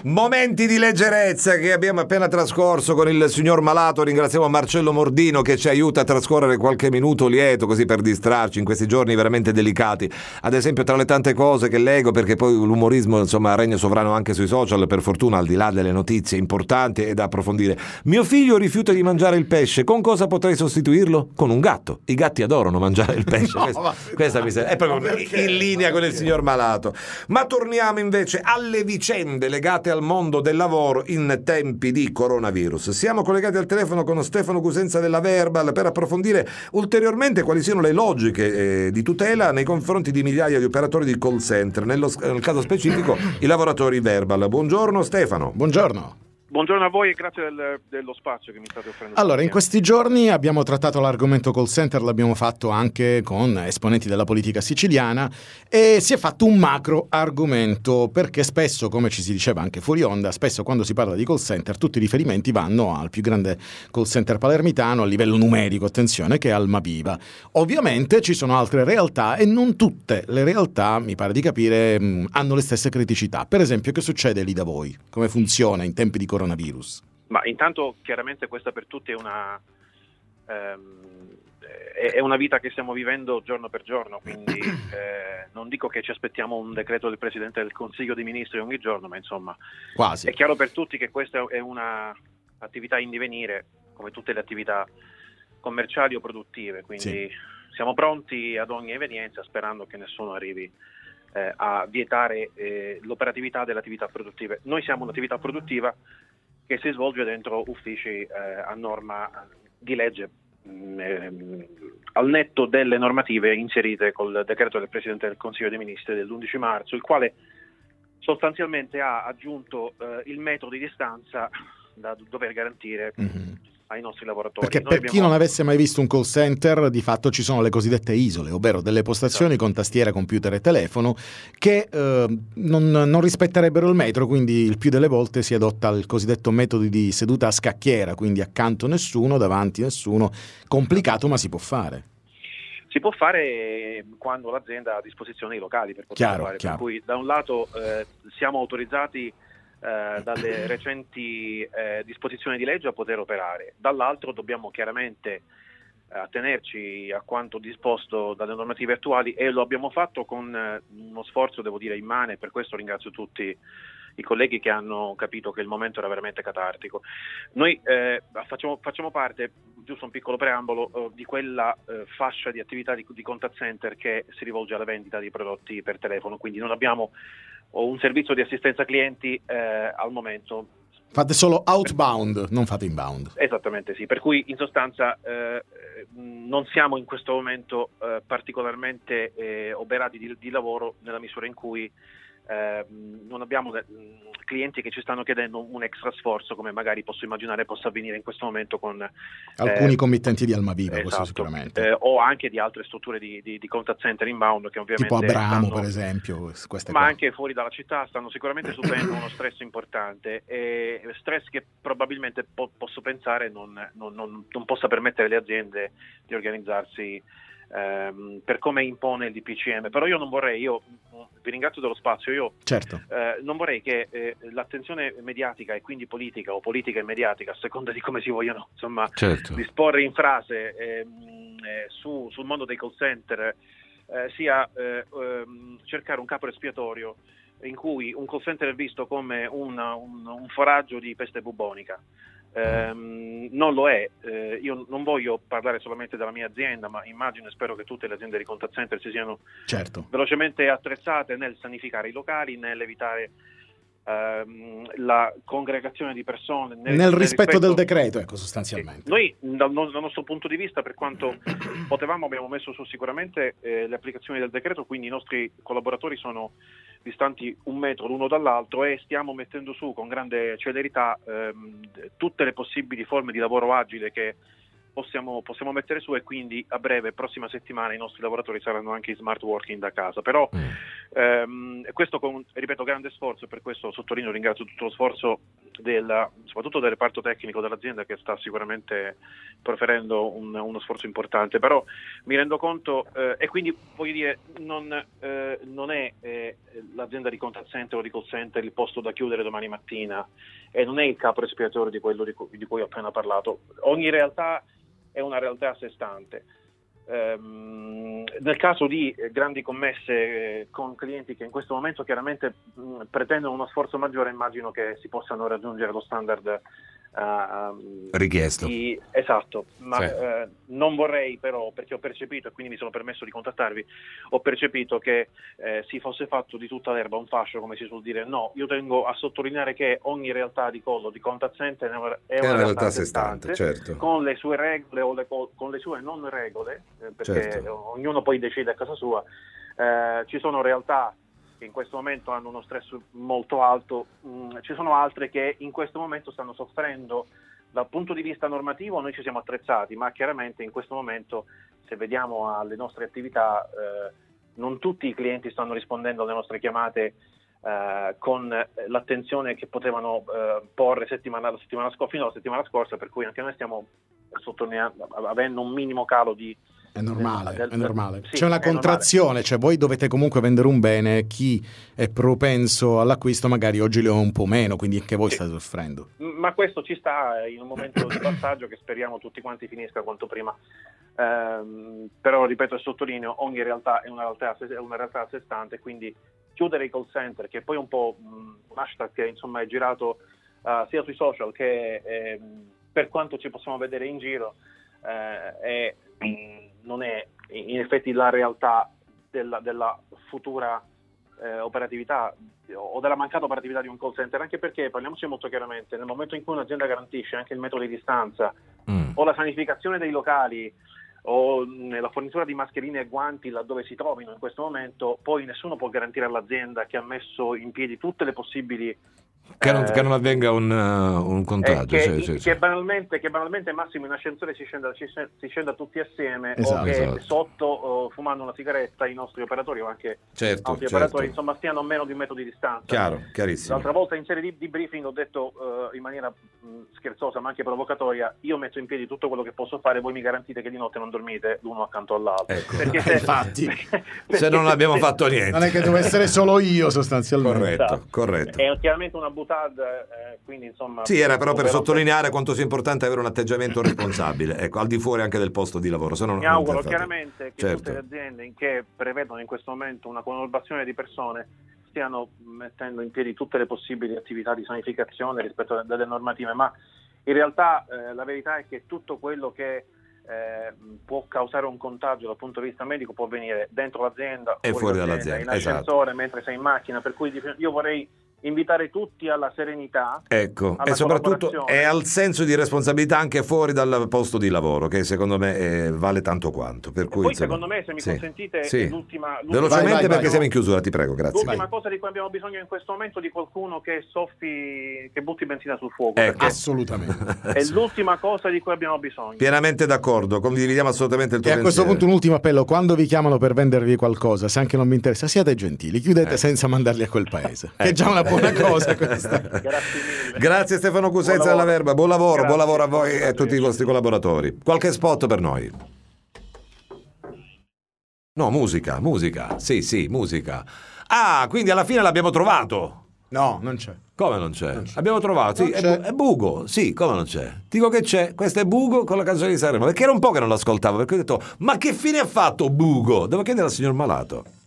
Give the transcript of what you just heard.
Momenti di leggerezza che abbiamo appena trascorso con il signor Malato. Ringraziamo Marcello Mordino che ci aiuta a trascorrere qualche minuto lieto così per distrarci in questi giorni veramente delicati. Ad esempio, tra le tante cose che leggo, perché poi l'umorismo insomma regna sovrano anche sui social, per fortuna, al di là delle notizie importanti e da approfondire. Mio figlio rifiuta di mangiare il pesce, con cosa potrei sostituirlo? Con un gatto. I gatti adorano mangiare il pesce. Questa mi sembra, è proprio in linea con il signor Malato. Ma torniamo invece alle vicende legate al mondo del lavoro in tempi di coronavirus. Siamo collegati al telefono con Stefano Cusenza della Verbal per approfondire ulteriormente quali siano le logiche di tutela nei confronti di migliaia di operatori di call center, nel caso specifico i lavoratori Verbal. Buongiorno Stefano. Buongiorno. Buongiorno a voi e grazie dello spazio che mi state offrendo. Allora, in questi giorni abbiamo trattato l'argomento call center, l'abbiamo fatto anche con esponenti della politica siciliana e si è fatto un macro argomento perché spesso, come ci si diceva anche fuori onda, spesso quando si parla di call center tutti i riferimenti vanno al più grande call center palermitano a livello numerico, attenzione, che è Almaviva. Ovviamente ci sono altre realtà e non tutte le realtà, mi pare di capire, hanno le stesse criticità. Per esempio, che succede lì da voi? Come funziona in tempi di coronavirus? Ma intanto chiaramente questa per tutti è una vita che stiamo vivendo giorno per giorno, quindi non dico che ci aspettiamo un decreto del Presidente del Consiglio dei Ministri ogni giorno, ma insomma quasi. È chiaro per tutti che questa è una attività in divenire come tutte le attività commerciali o produttive, quindi sì. Siamo pronti ad ogni evenienza sperando che nessuno arrivi a vietare l'operatività delle attività produttive. Noi siamo un'attività produttiva che si svolge dentro uffici a norma di legge, al netto delle normative inserite col decreto del Presidente del Consiglio dei Ministri dell'11 marzo, il quale sostanzialmente ha aggiunto il metro di distanza da dover garantire ai nostri lavoratori. Perché per chi non avesse mai visto un call center, di fatto ci sono le cosiddette isole, ovvero delle postazioni con tastiera, computer e telefono che non rispetterebbero il metro, quindi il più delle volte si adotta il cosiddetto metodo di seduta a scacchiera, quindi accanto nessuno, davanti nessuno, complicato ma si può fare. Si può fare quando l'azienda ha a disposizione i locali per poterlo fare, per cui da un lato siamo autorizzati dalle recenti disposizioni di legge a poter operare, dall'altro dobbiamo chiaramente attenerci a quanto disposto dalle normative attuali e lo abbiamo fatto con uno sforzo, devo dire, immane. Per questo ringrazio tutti i colleghi che hanno capito che il momento era veramente catartico. Noi facciamo parte, giusto un piccolo preambolo, di quella fascia di attività di contact center che si rivolge alla vendita di prodotti per telefono, quindi non abbiamo un servizio di assistenza clienti al momento. Fate solo outbound, non fate inbound. Esattamente sì, per cui in sostanza non siamo in questo momento particolarmente oberati di lavoro, nella misura in cui non abbiamo clienti che ci stanno chiedendo un extra sforzo, come magari posso immaginare possa avvenire in questo momento con alcuni committenti di Almaviva, esatto, questo sicuramente, o anche di altre strutture di contact center inbound che ovviamente tipo Abramo per esempio, ma anche fuori dalla città stanno sicuramente subendo uno stress importante, e stress che probabilmente posso pensare non possa permettere alle aziende di organizzarsi per come impone il DPCM. Però io non vorrei, vi ringrazio dello spazio, certo. Non vorrei che l'attenzione mediatica e quindi politica o politica e mediatica, a seconda di come si vogliono insomma certo. disporre in frase sul mondo dei call center sia cercare un capro espiatorio in cui un call center è visto come un foraggio di peste bubonica. Non lo è. Io non voglio parlare solamente della mia azienda, ma immagino e spero che tutte le aziende di contact center si siano velocemente attrezzate nel sanificare i locali, nell'evitare la congregazione di persone nel rispetto del decreto, ecco, sostanzialmente. Noi dal nostro punto di vista, per quanto potevamo, abbiamo messo su sicuramente le applicazioni del decreto, quindi i nostri collaboratori sono distanti 1 metro l'uno dall'altro e stiamo mettendo su con grande celerità tutte le possibili forme di lavoro agile che possiamo mettere su, e quindi a breve, prossima settimana, i nostri lavoratori saranno anche in smart working da casa. Però questo con, ripeto, grande sforzo, per questo sottolineo, ringrazio tutto lo sforzo soprattutto del reparto tecnico dell'azienda, che sta sicuramente proferendo uno sforzo importante, però mi rendo conto, e quindi voglio dire, non è l'azienda di contact center o di call center il posto da chiudere domani mattina, e non è il capo espiatorio di quello di cui ho appena parlato. Ogni realtà è una realtà a sé stante. Nel caso di grandi commesse con clienti che in questo momento chiaramente pretendono uno sforzo maggiore, immagino che si possano raggiungere lo standard richiesto. Esatto, ma sì. Non vorrei però, perché ho percepito, e quindi mi sono permesso di contattarvi, ho percepito che si fosse fatto di tutta l'erba un fascio, come si suol dire. No, io tengo a sottolineare che ogni realtà di collo, di contact center è una realtà a sé stante, certo. con le sue regole o con le sue non regole, perché certo, ognuno poi decide a casa sua. Ci sono realtà che in questo momento hanno uno stress molto alto, ci sono altre che in questo momento stanno soffrendo. Dal punto di vista normativo noi ci siamo attrezzati, ma chiaramente in questo momento, se vediamo alle nostre attività, non tutti i clienti stanno rispondendo alle nostre chiamate con l'attenzione che potevano porre fino alla settimana scorsa, per cui anche noi stiamo avendo un minimo calo di... È normale, è normale. Sì, c'è una contrazione, cioè voi dovete comunque vendere un bene, chi è propenso all'acquisto magari oggi lo è un po' meno, quindi anche voi state soffrendo. Ma questo ci sta in un momento di passaggio che speriamo tutti quanti finisca quanto prima. Però ripeto e sottolineo, ogni realtà è una realtà a sé stante, quindi chiudere i call center, che poi è un po' un hashtag che insomma è girato sia sui social che per quanto ci possiamo vedere in giro, non è in effetti la realtà della futura operatività o della mancata operatività di un call center, anche perché, parliamoci molto chiaramente, nel momento in cui un'azienda garantisce anche il metodo di distanza o la sanificazione dei locali o la fornitura di mascherine e guanti laddove si trovino in questo momento, poi nessuno può garantire all'azienda che ha messo in piedi tutte le possibili che non avvenga un contagio, che banalmente Massimo in ascensore si scenda tutti assieme, esatto, o che esatto, sotto fumando una sigaretta i nostri operatori o anche altri operatori insomma stiano a meno di un metro di distanza. Chiarissimo. L'altra volta in serie di briefing ho detto in maniera scherzosa ma anche provocatoria: io metto in piedi tutto quello che posso fare, voi mi garantite che di notte non dormite l'uno accanto all'altro, ecco. Perché infatti se non abbiamo fatto niente non è che devo essere solo io sostanzialmente. Corretto. È chiaramente una butad, quindi insomma sì, era però per sottolineare quanto sia importante avere un atteggiamento responsabile, ecco, al di fuori anche del posto di lavoro. Se no, mi auguro chiaramente che certo, tutte le aziende che prevedono in questo momento una conurbazione di persone stiano mettendo in piedi tutte le possibili attività di sanificazione rispetto a delle normative, ma in realtà la verità è che tutto quello che può causare un contagio dal punto di vista medico può avvenire dentro l'azienda e fuori dall'azienda, in ascensore, esatto, mentre sei in macchina, per cui io vorrei invitare tutti alla serenità, ecco, e soprattutto è al senso di responsabilità anche fuori dal posto di lavoro, che secondo me vale tanto quanto. Per cui, poi secondo me, se mi consentite, l'ultima velocemente perché siamo in chiusura, ti prego, grazie. L'ultima cosa di cui abbiamo bisogno in questo momento è di qualcuno che che butti benzina sul fuoco. Ecco. Assolutamente. È l'ultima cosa di cui abbiamo bisogno. Pienamente d'accordo, condividiamo assolutamente il tuo pensiero. E a questo punto un ultimo appello: quando vi chiamano per vendervi qualcosa, se anche non mi interessa, siate gentili, chiudete senza mandarli a quel paese, che è già una buona cosa questa. Grazie mille. Grazie Stefano Cusenza della Verba, buon lavoro a voi e a tutti i vostri collaboratori. Qualche spot per noi? No, musica, sì, musica. Ah, quindi alla fine l'abbiamo trovato. No, non c'è. Come non c'è? Abbiamo trovato, sì, è Bugo, sì, come non c'è? Dico che c'è, questo è Bugo con la canzone di Sanremo, perché era un po' che non l'ascoltavo, perché ho detto, ma che fine ha fatto Bugo? Devo chiedere al signor Malato.